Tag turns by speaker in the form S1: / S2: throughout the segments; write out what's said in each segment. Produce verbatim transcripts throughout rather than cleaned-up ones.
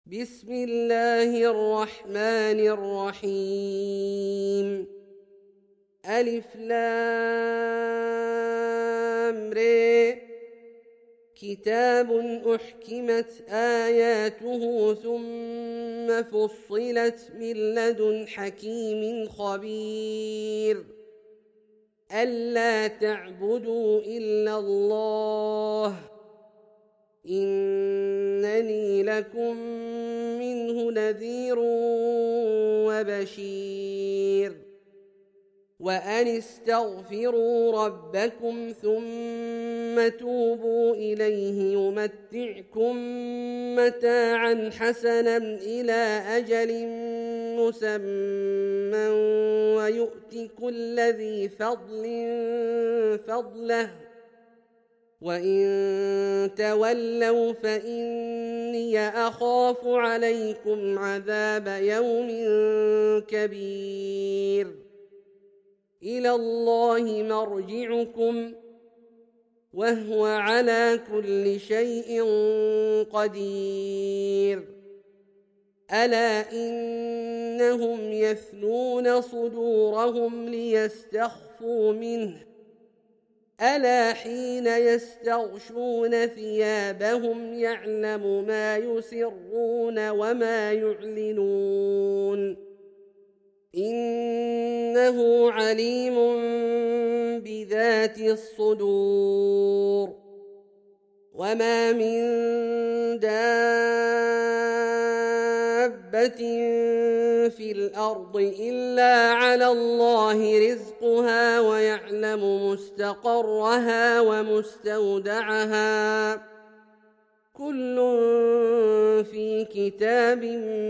S1: بسم الله الرحمن الرحيم. ألف لام ر. كتاب أحكمت آياته ثم فصلت من لدن حكيم خبير ألا تعبدوا إلا الله إنني لكم منه نذير وبشير. وأن استغفروا ربكم ثم توبوا إليه يمتعكم متاعا حسنا إلى أجل مسمى ويؤت كل ذي فضل فضله وإن تولوا فإني أخاف عليكم عذاب يوم كبير. إلى الله مرجعكم وهو على كل شيء قدير. ألا إنهم يثنون صدورهم ليستخفوا منه ألا حين يستغشون ثيابهم يعلم ما يسرون وما يعلنون إنه عليم بذات الصدور. وما من دابة في الأرض إلا على الله رزقها ويعلم مستقرها ومستودعها كل في كتاب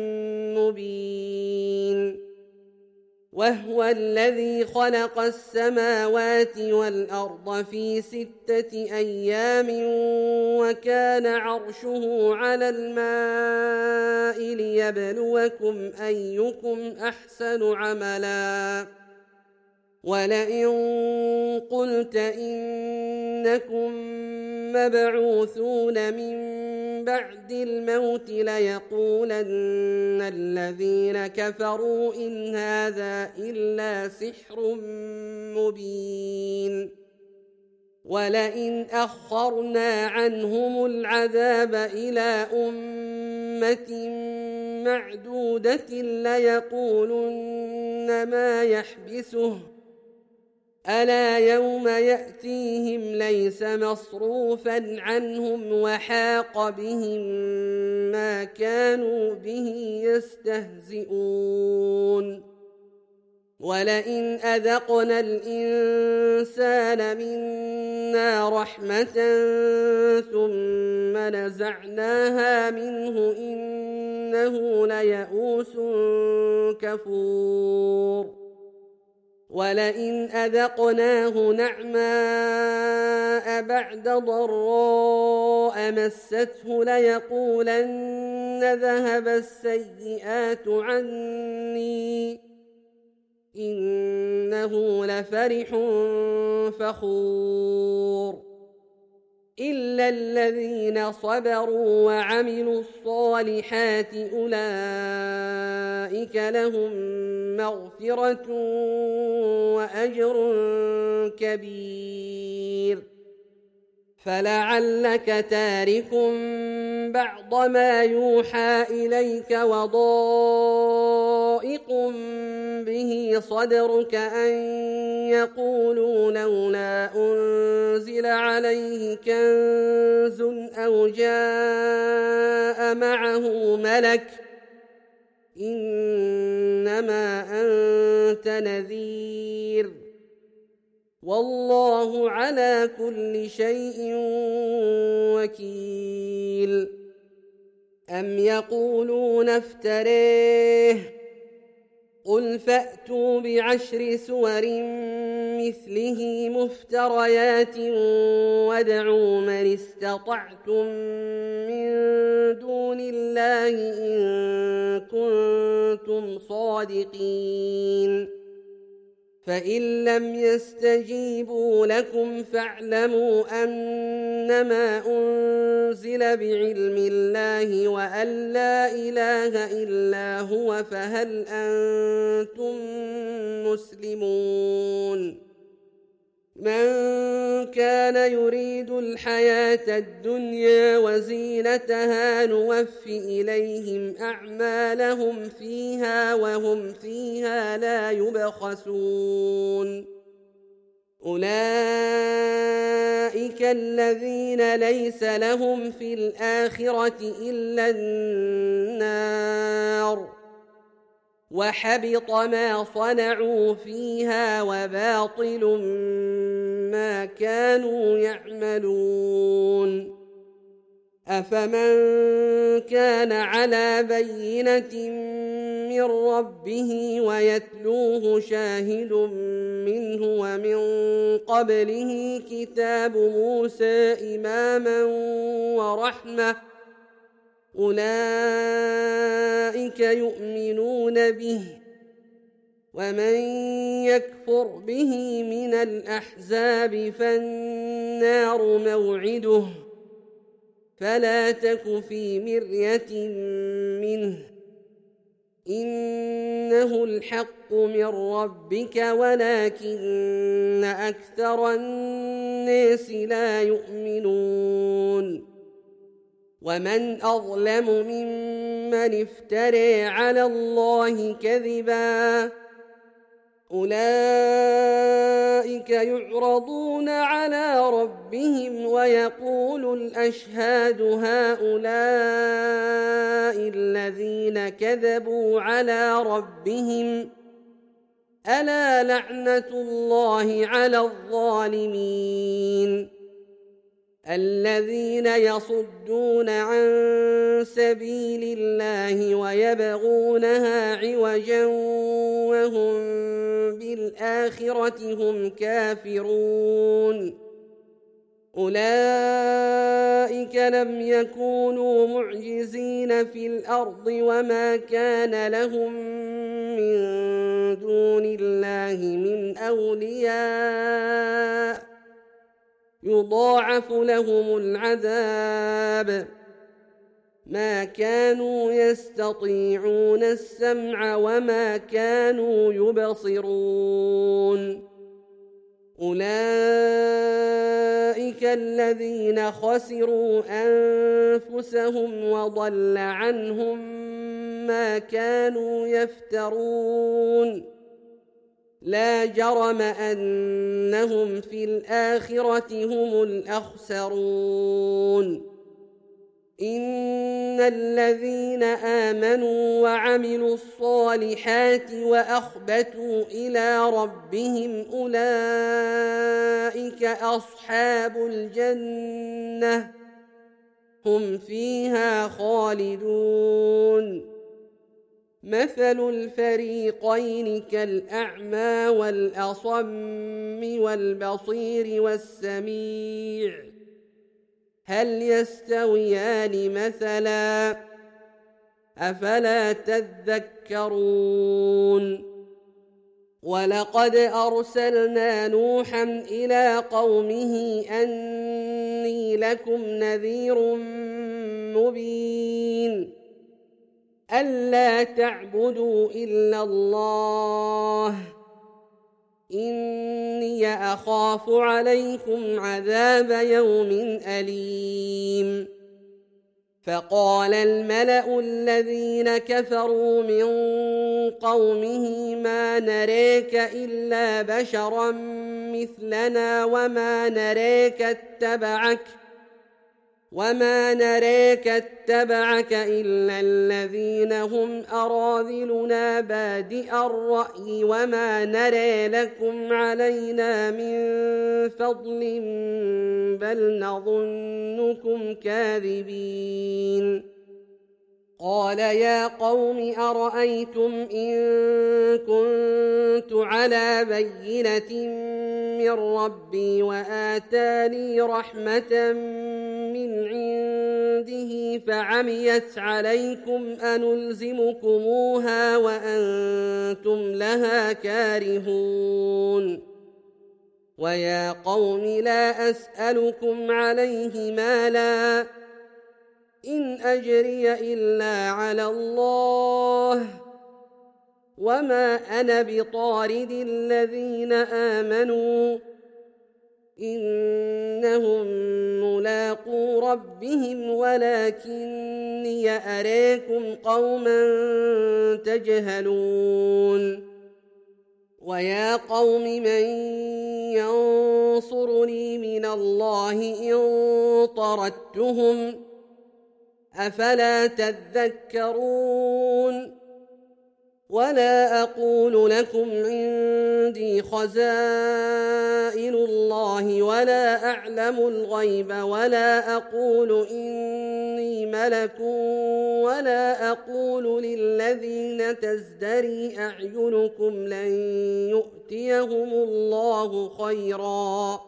S1: مبين. وهو الذي خلق السماوات والأرض في ستة أيام وكان عرشه على الماء ليبلوكم أيكم أحسن عملا. ولئن قلت إنكم مبعوثون من بعد الموت ليقولن الذين كفروا إن هذا إلا سحر مبين. ولئن أخرنا عنهم العذاب إلى أمة معدودة ليقولن ما يحبسه ألا يوم يأتيهم ليس مصروفا عنهم وحاق بهم ما كانوا به يستهزئون. ولئن أذقنا الإنسان منا رحمة ثم نزعناها منه إنه ليئوس كفور. ولئن أذقناه نعماء بعد ضراء مسته ليقولن ذهب السيئات عني إنه لفرح فخور. إلا الذين صبروا وعملوا الصالحات أولئك لهم مغفرة وأجر كبير. فلعلك تارك بعض ما يوحى إليك وضائق به صدرك أن يقولوا لولا أنزل عليه كنز أو جاء معه ملك إنما أنت نذير والله على كل شيء وكيل. أم يقولون افتريه قل فأتوا بعشر سور مثله مفتريات وادعوا من استطعتم من دون الله إن كنتم صادقين فإن لم يستجيبوا لكم فاعلموا أنما أنزل بعلم الله وأن لا إله إلا هو فهل أنتم مسلمون من كان يريد الحياة الدنيا وزينتها نوف إليهم أعمالهم فيها وهم فيها لا يبخسون أولئك الذين ليس لهم في الآخرة إلا النار وحبط ما صنعوا فيها وباطل ما كانوا يعملون أفمن كان على بينة من ربه ويتلوه شاهد منه ومن قبله كتاب موسى إماما ورحمة أولئك يؤمنون به ومن يكفر به من الأحزاب فالنار موعده فلا تك في مرية منه إنه الحق من ربك ولكن أكثر الناس لا يؤمنون ومن أظلم ممن افترى على الله كذبا أولئك يعرضون على ربهم ويقول الأشهاد هؤلاء الذين كذبوا على ربهم ألا لعنة الله على الظالمين الذين يصدون عن سبيل الله ويبغونها عوجا وهم بالآخرة هم كافرون أولئك لم يكونوا معجزين في الأرض وما كان لهم من دون الله من أولياء يضاعف لهم العذاب ما كانوا يستطيعون السمع وما كانوا يبصرون أولئك الذين خسروا أنفسهم وضل عنهم ما كانوا يفترون لا جرم أنهم في الآخرة هم الأخسرون إن الذين آمنوا وعملوا الصالحات وأخبتوا إلى ربهم أولئك أصحاب الجنة هم فيها خالدون مثل الفريقين كالأعمى والأصم والبصير والسميع هل يستويان مثلا أفلا تذكرون ولقد أرسلنا نوحا إلى قومه أني لكم نذير مبين ألا تعبدوا إلا الله إني أخاف عليكم عذاب يوم أليم فقال الملأ الذين كفروا من قومه ما نريك إلا بشرا مثلنا وما نريك اتبعك وما نريك اتبعك إلا الذين هم أراذلنا بادئ الرأي وما نري لكم علينا من فضل بل نظنكم كاذبين قال يا قوم أرأيتم إن كنت على بينة من ربي وآتاني رحمة من عنده فعميت عليكم أنلزمكموها وأنتم لها كارهون ويا قوم لا أسألكم عليه مالا إن أجري إلا على الله وما أنا بطارد الذين آمنوا إنهم ملاقو ربهم ولكني أراكم قوما تجهلون ويا قوم من ينصرني من الله إن طردتهم أفلا تذكرون ولا أقول لكم عندي خزائن الله ولا أعلم الغيب ولا أقول إني ملك ولا أقول للذين تزدري أعينكم لن يؤتيهم الله خيرا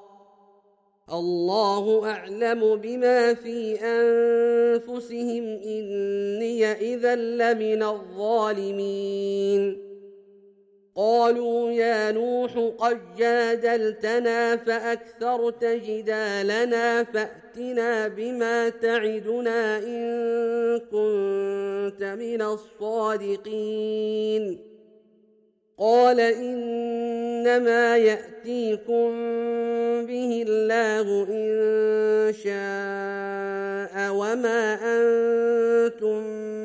S1: الله أعلم بما في أنفسهم إني إذا لمن الظالمين قالوا يا نوح قد جادلتنا فأكثرت جدالنا فأتنا بما تعدنا إن كنت من الصادقين قال إنما يأتيكم به الله إن شاء وما أنتم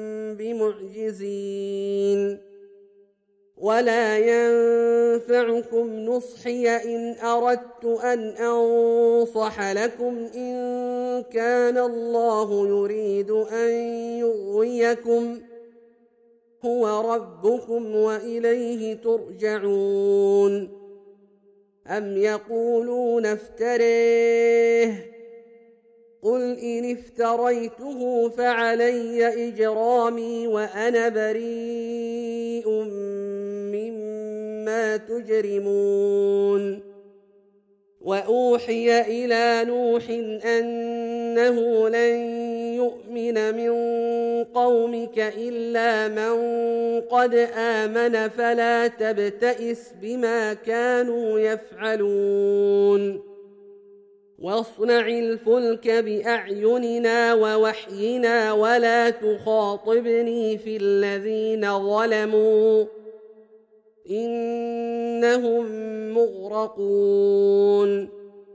S1: بمعجزين ولا ينفعكم نصحي إن أردت أن أنصح لكم إن كان الله يريد أن يغويكم هو ربكم وإليه ترجعون أم يقولون افتريه قل إن افتريته فعلي إجرامي وأنا بريء مما تجرمون وأوحي إلى نوح أنه لن يؤمن من قومك إلا من قد آمن فلا تبتئس بما كانوا يفعلون واصنع الفلك بأعيننا ووحينا ولا تخاطبني في الذين ظلموا إنهم مغرقون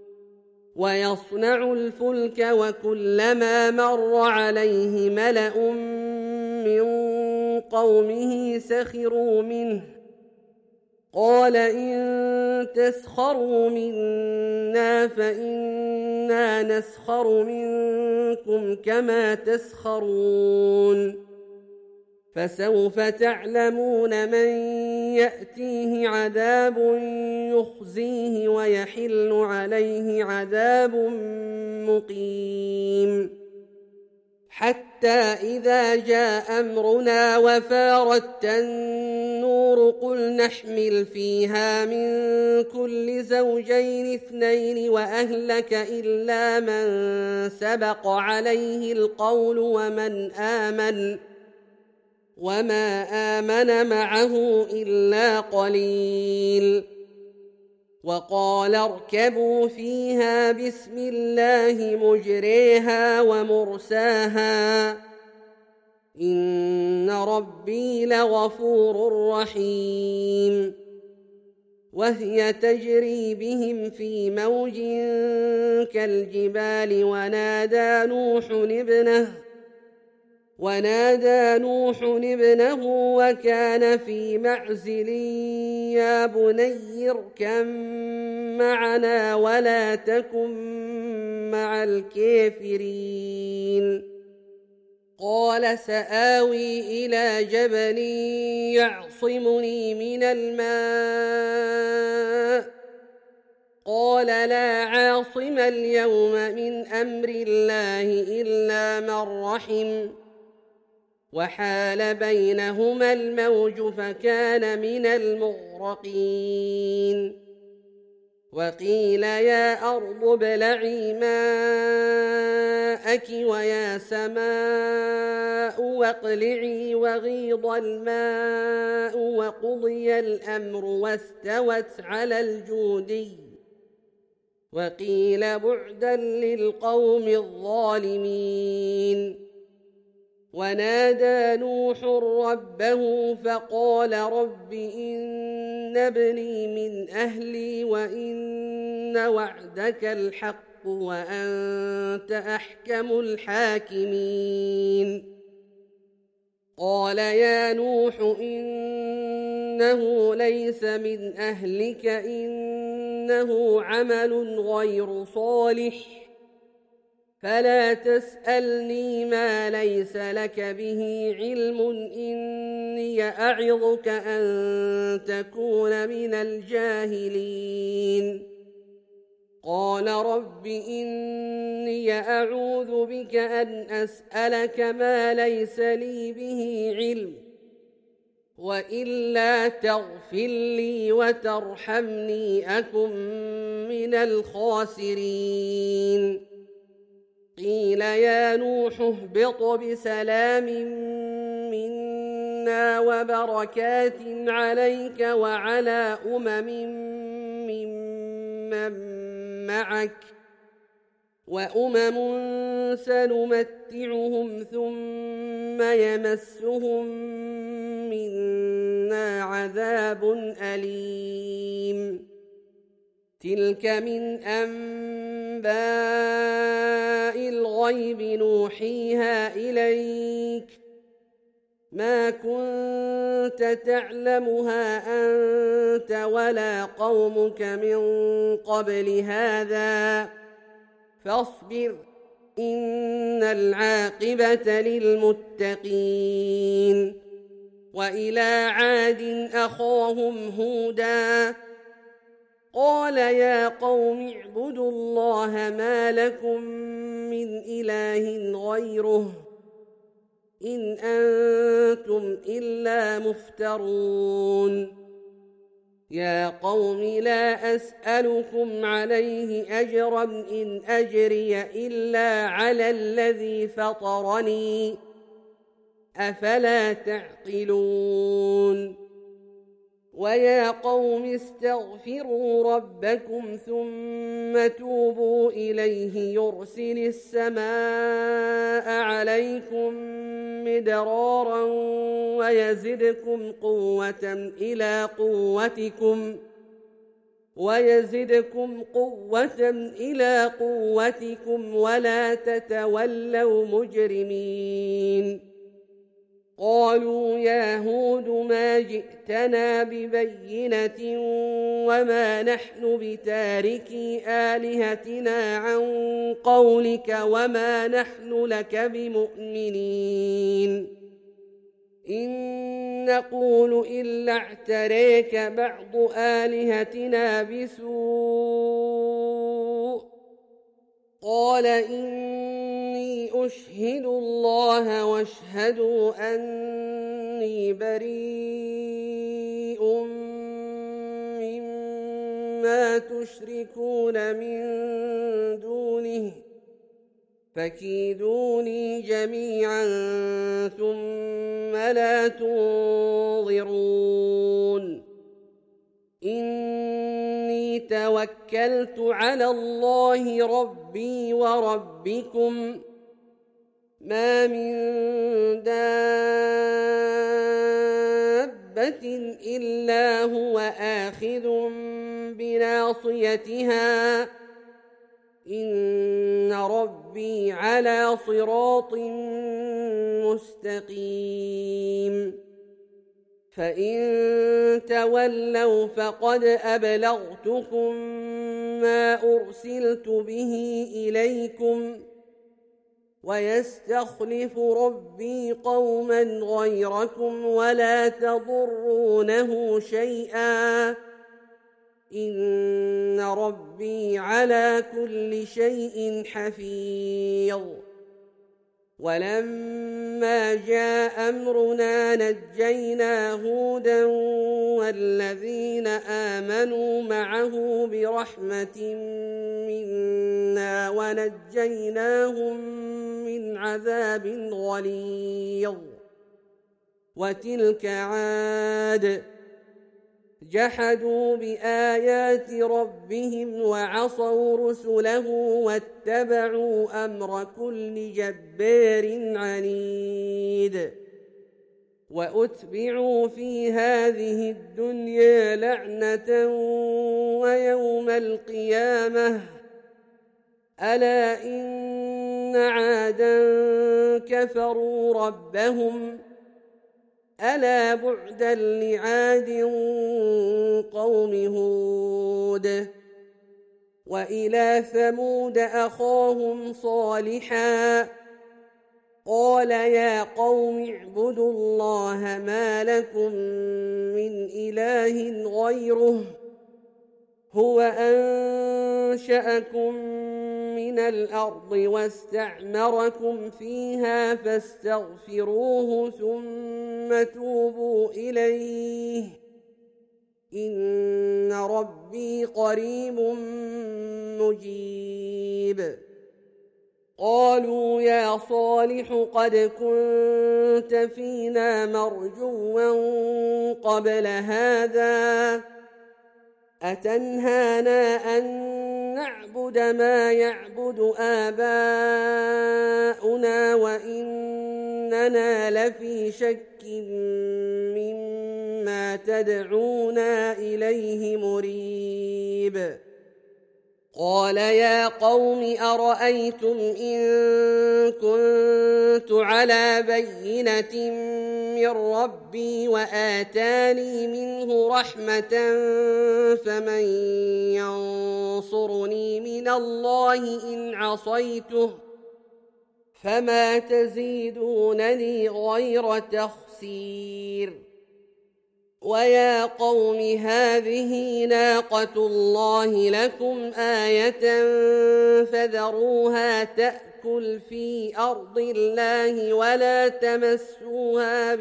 S1: ويصنع الفلك وكلما مر عليه ملأ من قومه سخروا منه قال إن تسخروا منا فإنا نسخر منكم كما تسخرون فسوف تعلمون من يأتيه عذاب يخزيه ويحل عليه عذاب مقيم حتى إذا جاء أمرنا وفارت النور قل نحمل فيها من كل زوجين اثنين وأهلك إلا من سبق عليه القول ومن آمن وما آمن معه إلا قليل وقال اركبوا فيها بسم الله مجريها ومرساها إن ربي لغفور رحيم وهي تجري بهم في موج كالجبال ونادى نوح ابنه ونادى نوح ابنه وكان في معزل يا بني اركب معنا ولا تكن مع الكافرين قال سآوي إلى جبل يعصمني من الماء قال لا عاصم اليوم من أمر الله إلا من رحم وحال بينهما الموج فكان من المغرقين وقيل يا أرض ابلعي ماءك ويا سماء واقلعي وغيض الماء وقضي الأمر واستوت على الجودي وقيل بعدا للقوم الظالمين ونادى نوح ربه فقال رب إن ابني من أهلي وإن وعدك الحق وأنت أحكم الحاكمين قال يا نوح إنه ليس من أهلك إنه عمل غير صالح فلا تسألني ما ليس لك به علم إني أعظك أن تكون من الجاهلين قال رب إني أعوذ بك أن أسألك ما ليس لي به علم وإلا تغفر لي وترحمني أكن من الخاسرين قيل يا نوح اهبط بسلام منا وبركات عليك وعلى أمم ممن معك وأمم سنمتعهم ثم يمسهم منا عذاب أليم تلك من أنباء الغيب نوحيها إليك ما كنت تعلمها أنت ولا قومك من قبل هذا فاصبر إن العاقبة للمتقين وإلى عاد أخاهم هودا قال يا قوم اعبدوا الله ما لكم من إله غيره إن أنتم إلا مفترون يا قوم لا أسألكم عليه أجرا إن أجري إلا على الذي فطرني أفلا تعقلون ويا قوم استغفروا ربكم ثم توبوا إليه يرسل السماء عليكم مدرارا ويزدكم قوة إلى قوتكم ويزدكم قوة إلى قوتكم ولا تتولوا مجرمين قالوا يا هود ما جئتنا ببينة وما نحن بتاركي آلهتنا عن قولك وما نحن لك بمؤمنين إن نقول إلا اعتريك بعض آلهتنا بسوء قال إني أشهد الله واشهدوا أني بريء مما تشركون من دونه فكيدوني جميعا ثم لا تنظرون إني توكلت على الله ربي وربكم ما من دابة إلا هو آخذ بناصيتها إن ربي على صراط مستقيم فإن تولوا فقد أبلغتكم ما أرسلت به إليكم ويستخلف ربي قوما غيركم ولا تضرونه شيئا إن ربي على كل شيء حفيظ ولما جاء أمرنا نجينا هودا والذين آمنوا معه برحمة منا ونجيناهم من عذاب غليظ. وتلك عاد جحدوا بآيات ربهم وعصوا رسله واتبعوا أمر كل جبار عنيد. وأتبعوا في هذه الدنيا لعنة ويوم القيامة ألا إن عادا كفروا ربهم ألا بعدا لعاد قوم هود. وإلى ثمود أخاهم صالحا قال يا قوم اعبدوا الله ما لكم من إله غيره هو أنشأكم من الأرض واستعمركم فيها فاستغفروه ثم توبوا إليه إن ربي قريب مجيب. قالوا يا صالح قد كنت فينا مرجوا قبل هذا أتنهانا أن نعبد ما يعبد آباؤنا وإننا لفي شك مما تدعونا إليه مريب. قال يا قوم أرأيتم إن كنت على بينة من ربي وآتاني منه رحمة فمن ينصرني من الله إن عصيته فما تزيدونني غير تخسير. ويا قوم هذه ناقة الله لكم آية فذروها تأكل في أرض الله ولا تمسوها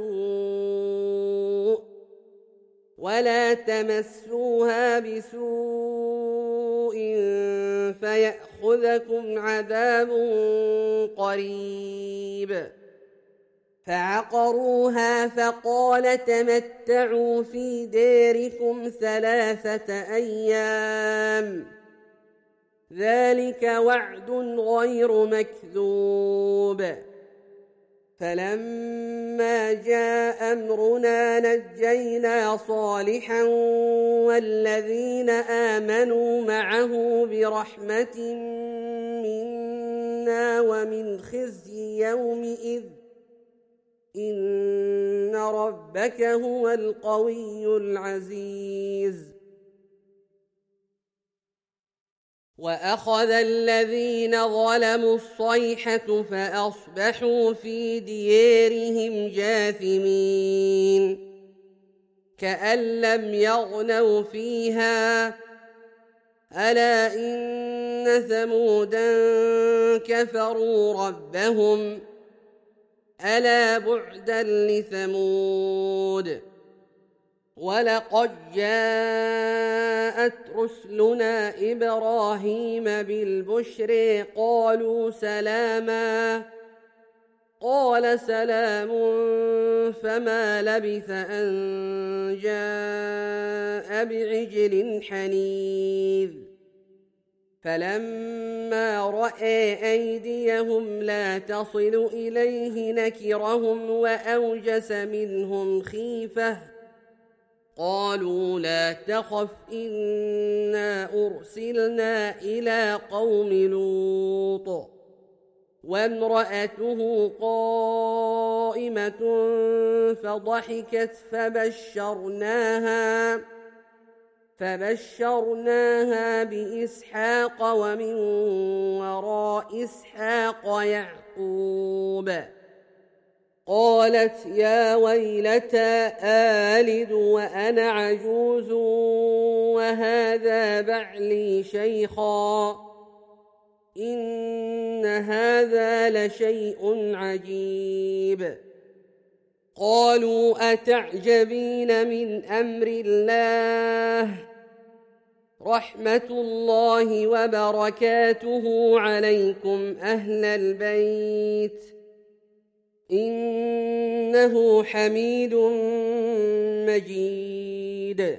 S1: بسوء ولا تمسوها بسوء فيأخذكم عذاب قريب. فعقروها فقال تمتعوا في ديركم ثلاثة أيام ذلك وعد غير مكذوب. فلما جاء أمرنا نجينا صالحا والذين آمنوا معه برحمة منا ومن خزي يومئذ إن ربك هو القوي العزيز. وأخذ الذين ظلموا الصيحة فأصبحوا في ديارهم جاثمين كأن لم يغنوا فيها ألا إن ثمودا كفروا ربهم ألا بعدا لثمود. ولقد جاءت رسلنا إبراهيم بالبشر قالوا سلاما قال سلام فما لبث أن جاء بعجل حنيذ. فلما رأى أيديهم لا تصل إليه نكرهم وأوجس منهم خيفة قالوا لا تخف إنا أرسلنا إلى قوم لوط وامرأته قائمة فضحكت فبشرناها فبشرناها بإسحاق ومن وراء إسحاق يعقوب. قالت يا ويلتى آلد وأنا عجوز وهذا بعلي شيخا إن هذا لشيء عجيب قالوا أتعجبين من أمر الله رحمة الله وبركاته عليكم أهل البيت إنه حميد مجيد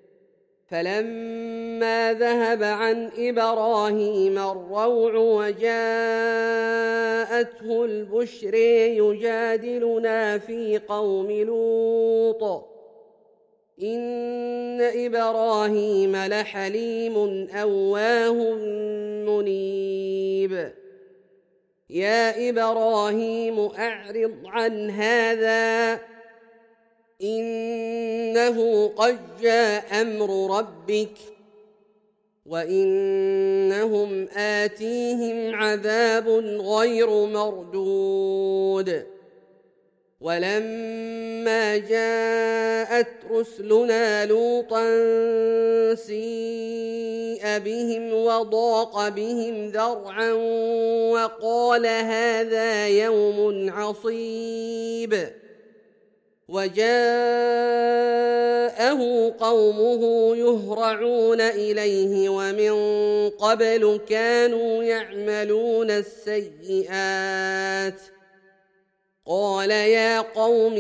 S1: فلما ذهب عن إبراهيم الروع وجاءته البشر يجادلنا في قوم لوط إن إبراهيم لحليم أواه منيب يا إبراهيم أعرض عن هذا إنه قد جاء أمر ربك وإنهم آتيهم عذاب غير مردود ولما جاءت رسلنا لوطا سيء بهم وضاق بهم ذرعا وقال هذا يوم عصيب وجاءه قومه يهرعون إليه ومن قبل كانوا يعملون السيئات قال يا قوم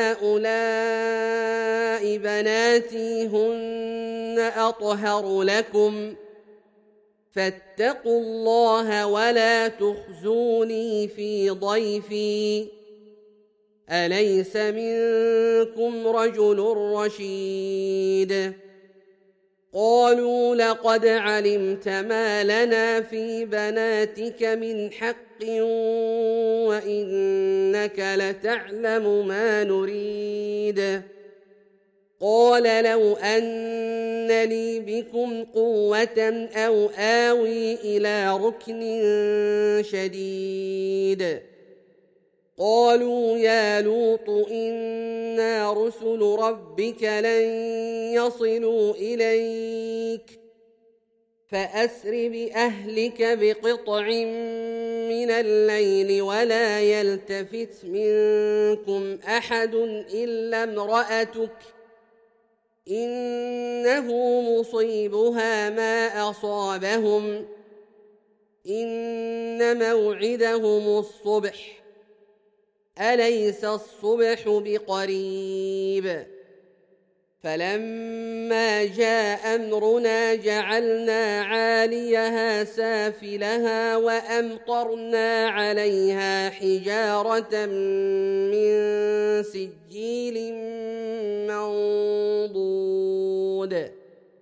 S1: هؤلاء بناتي هن أطهر لكم فاتقوا الله ولا تخزوني في ضيفي أليس منكم رجل رشيد قالوا لقد علمت ما لنا في بناتك من حق وإنك لتعلم ما نريد قال لو أن لي بكم قوة أو آوي إلى ركن شديد قالوا يا لوط إنا رسل ربك لن يصلوا إليك فأسر بأهلك بقطع من الليل ولا يلتفت منكم أحد إلا امرأتك إنه مصيبها ما أصابهم إن موعدهم الصبح أليس الصبح بقريب فلما جاء أمرنا جعلنا عاليها سافلها وأمطرنا عليها حجارة من سجيل منضود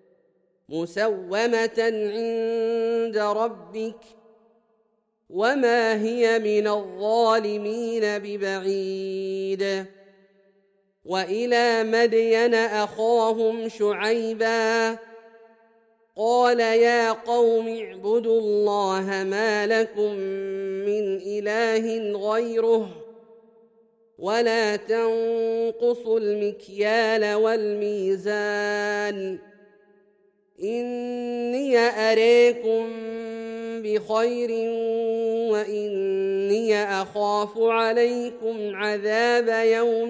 S1: مسومة عند ربك وما هي من الظالمين ببعيد وإلى مدين أخاهم شعيبا قال يا قوم اعبدوا الله ما لكم من إله غيره ولا تنقصوا المكيال والميزان إني أريكم بخير وإني أخاف عليكم عذاب يوم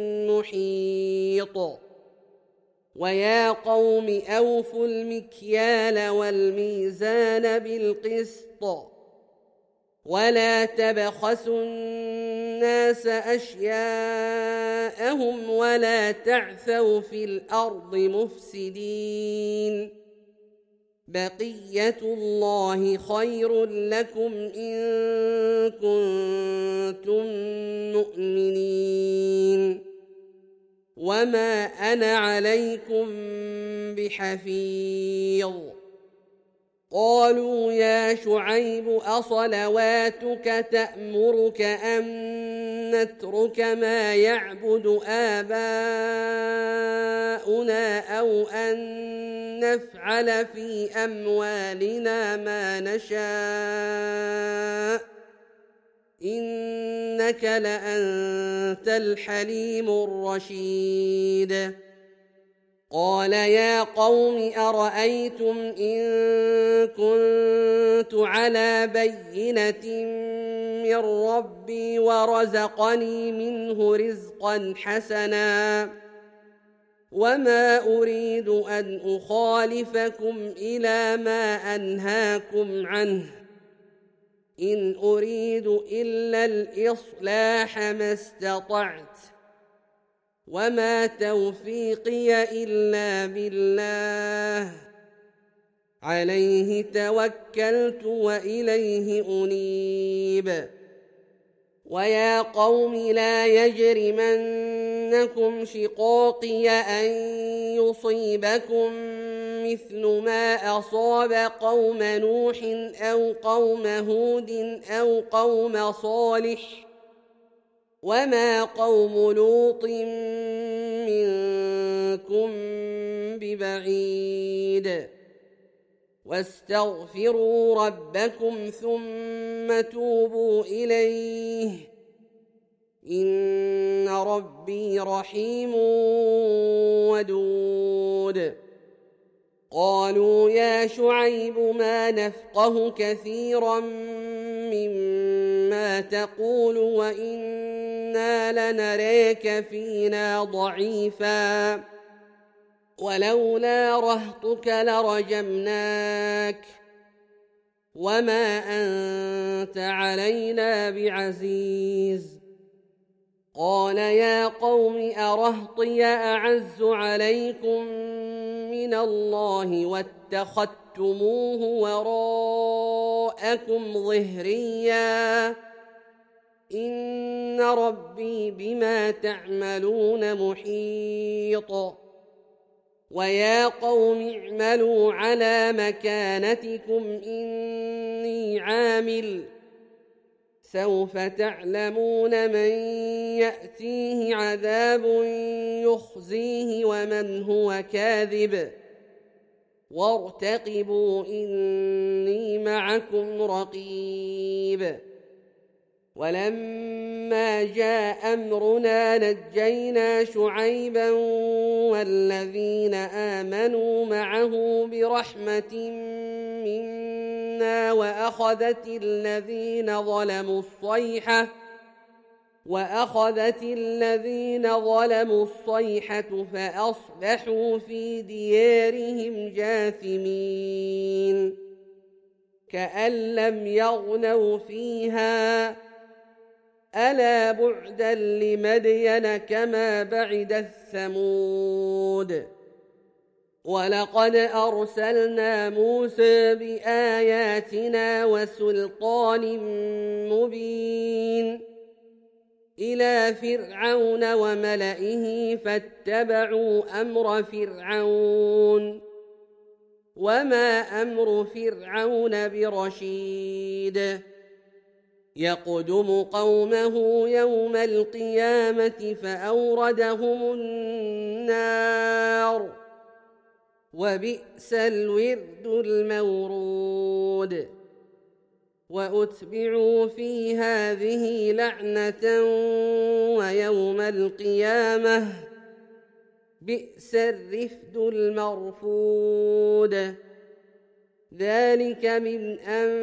S1: محيط ويا قوم أوفوا المكيال والميزان بالقسط ولا تبخسوا الناس أشياءهم ولا تعثوا في الأرض مفسدين بقية الله خير لكم إن كنتم مؤمنين وما أنا عليكم بحفيظ قالوا يا شعيب أصلواتك تأمرك أن نترك ما يعبد آباؤنا أو أن نفعل في أموالنا ما نشاء إنك لأنت الحليم الرشيد قال يا قوم أرأيتم إن كنت على بينة من ربي ورزقني منه رزقا حسنا وما أريد أن أخالفكم إلى ما أنهاكم عنه إن أريد إلا الإصلاح ما استطعت وما توفيقي إلا بالله عليه توكلت وإليه أنيب ويا قوم لا يجرمنكم شقاقي أن يصيبكم مثل ما أصاب قوم نوح أو قوم هود أو قوم صالح وما قوم لوط منكم ببعيد واستغفروا ربكم ثم توبوا إليه إن ربي رحيم ودود قالوا يا شعيب ما نفقه كثيرا مما تقول وإنا لنريك فينا ضعيفا ولولا رهطك لرجمناك وما أنت علينا بعزيز قال يا قوم أرهطي أعز عليكم من الله واتخذتموه وراءكم ظهريا إن ربي بما تعملون محيط ويا قوم اعملوا على مكانتكم إني عامل سوف تعلمون من يأتيه عذاب يخزيه ومن هو كاذب وارتقبوا إني معكم رقيب ولما جاء أمرنا نجينا شعيبا والذين آمنوا معه برحمة منا وأخذت الذين ظلموا الصيحة وأخذت الذين ظلموا الصيحة فأصبحوا في ديارهم جاثمين كأن لم يغنوا فيها ألا بعدا لمدين كما بعدت ثمود ولقد أرسلنا موسى بآياتنا وسلطان مبين إلى فرعون وملئه فاتبعوا أمر فرعون وما أمر فرعون برشيد يقدم قومه يوم القيامة فأوردهم النار وبئس الورد المورود وأتبعوا في هذه لعنة ويوم القيامة بئس الرفد المرفود ذلك من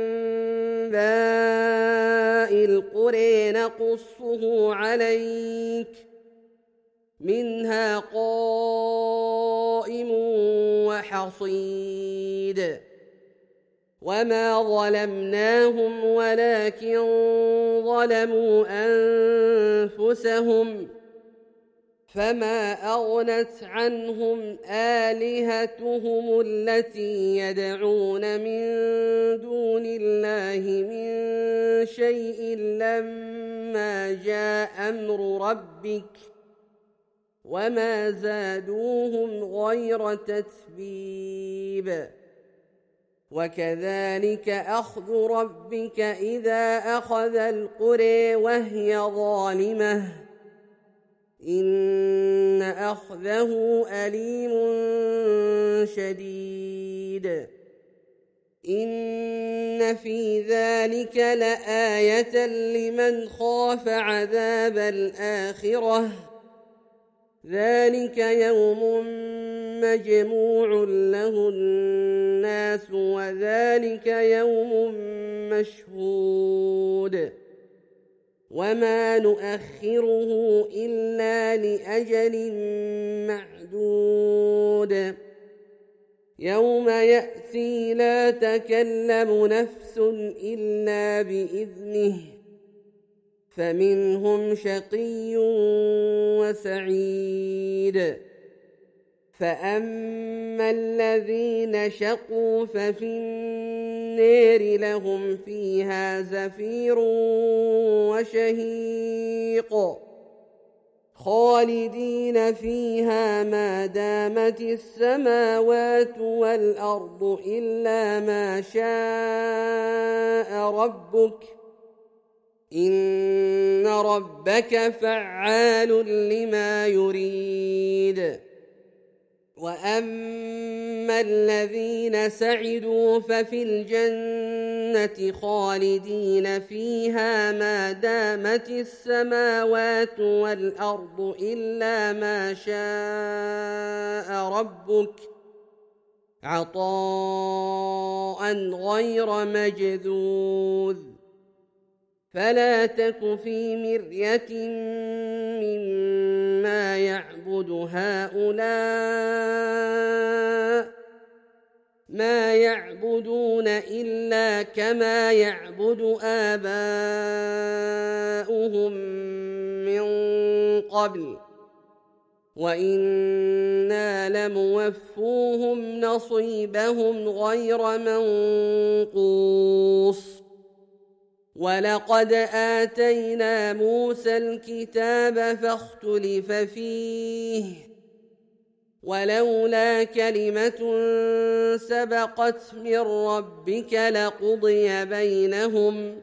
S1: أنباء القرى نقصه عليك منها قائم وحصيد وما ظلمناهم ولكن ظلموا أنفسهم فما أغنت عنهم آلهتهم التي يدعون من دون الله من شيء لما جاء أمر ربك وما زادوهم غير تتبيب وكذلك أخذ ربك إذا أخذ القرى وهي ظالمة إن أخذه أليم شديد إن في ذلك لآية لمن خاف عذاب الآخرة ذلك يوم مجموع له الناس وذلك يوم مشهود وما نؤخره إلا لأجل معدود يوم يأتي لا تكلم نفس إلا بإذنه فمنهم شقي وسعيد فأما الذين شقوا ففي النار لهم فيها زفير وشهيق خالدين فيها ما دامت السماوات والأرض إلا ما شاء ربك إن ربك فعال لما يريد وأما الذين سعدوا ففي الجنة خالدين فيها ما دامت السماوات والأرض إلا ما شاء ربك عطاء غير مجذوذ فلا تك في مرية مما يعبد هؤلاء ما يعبدون إلا كما يعبد آباؤهم من قبل وإنا لموفوهم نصيبهم غير منقوص ولقد آتينا موسى الكتاب فاختلف فيه ولولا كلمة سبقت من ربك لقضي بينهم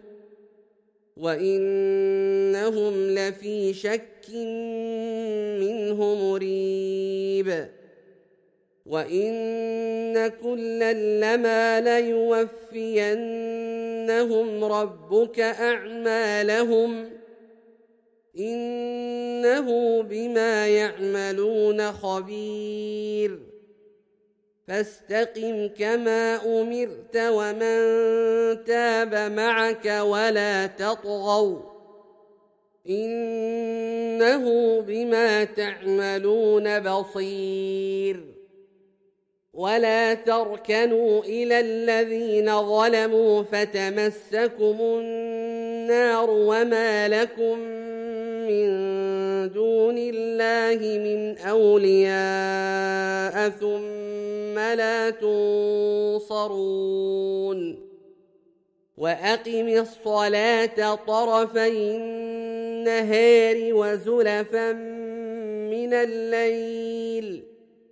S1: وإنهم لفي شك منه مريب وإن كلا لما ليوفينهم ربك أعمالهم إنه بما يعملون خبير فاستقم كما أمرت ومن تاب معك ولا تطغوا إنه بما تعملون بصير ولا تركنوا إلى الذين ظلموا فتمسكم النار وما لكم من دون الله من أولياء ثم لا تنصرون وأقم الصلاة طرفي النهار وزلفا من الليل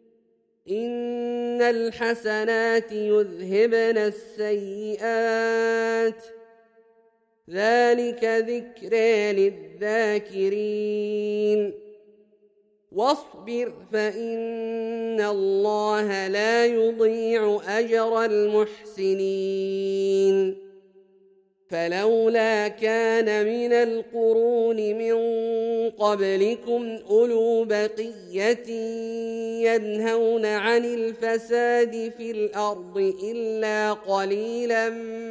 S1: إن الحسنات يذهبن السيئات ذلك ذكرى للذاكرين واصبر فإن الله لا يضيع أجر المحسنين فلولا كان من القرون من قبلكم أولو بقية ينهون عن الفساد في الأرض إلا قليلا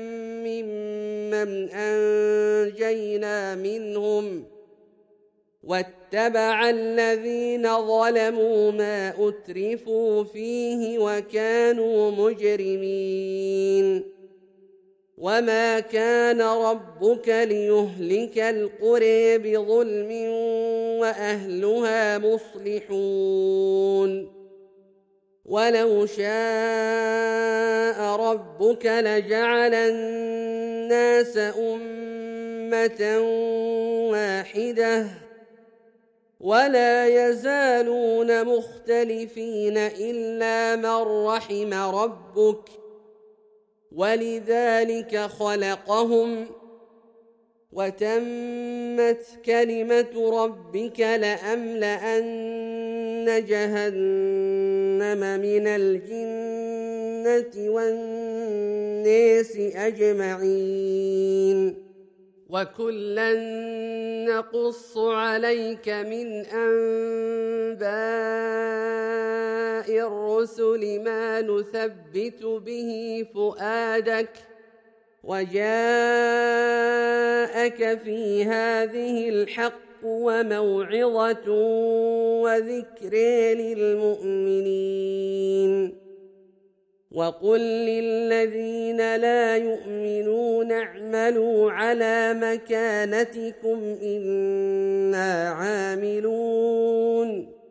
S1: ممن أنجينا منهم واتبع الذين ظلموا ما أترفوا فيه وكانوا مجرمين وما كان ربك ليهلك القرى بظلم وأهلها مصلحون ولو شاء ربك لجعل الناس أمة واحدة ولا يزالون مختلفين إلا من رحم ربك ولذلك خلقهم وتمت كلمة ربك لأملأن جهنم من الجنة والناس أجمعين وكلا نقص عليك من أنباء الرسل ما نثبت به فؤادك وجاءك في هذه الحق وموعظة وذكر للمؤمنين وقل للذين لا يؤمنون اعملوا على مكانتكم إنا عاملون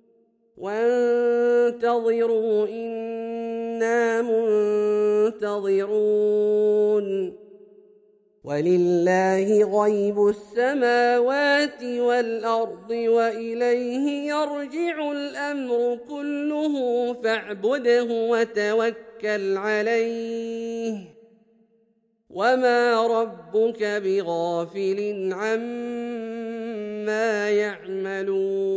S1: وانتظروا إنا منتظرون ولله غيب السماوات والأرض وإليه يرجع الأمر كله فاعبده وتوكل عليه وما ربك بغافل عما يعملون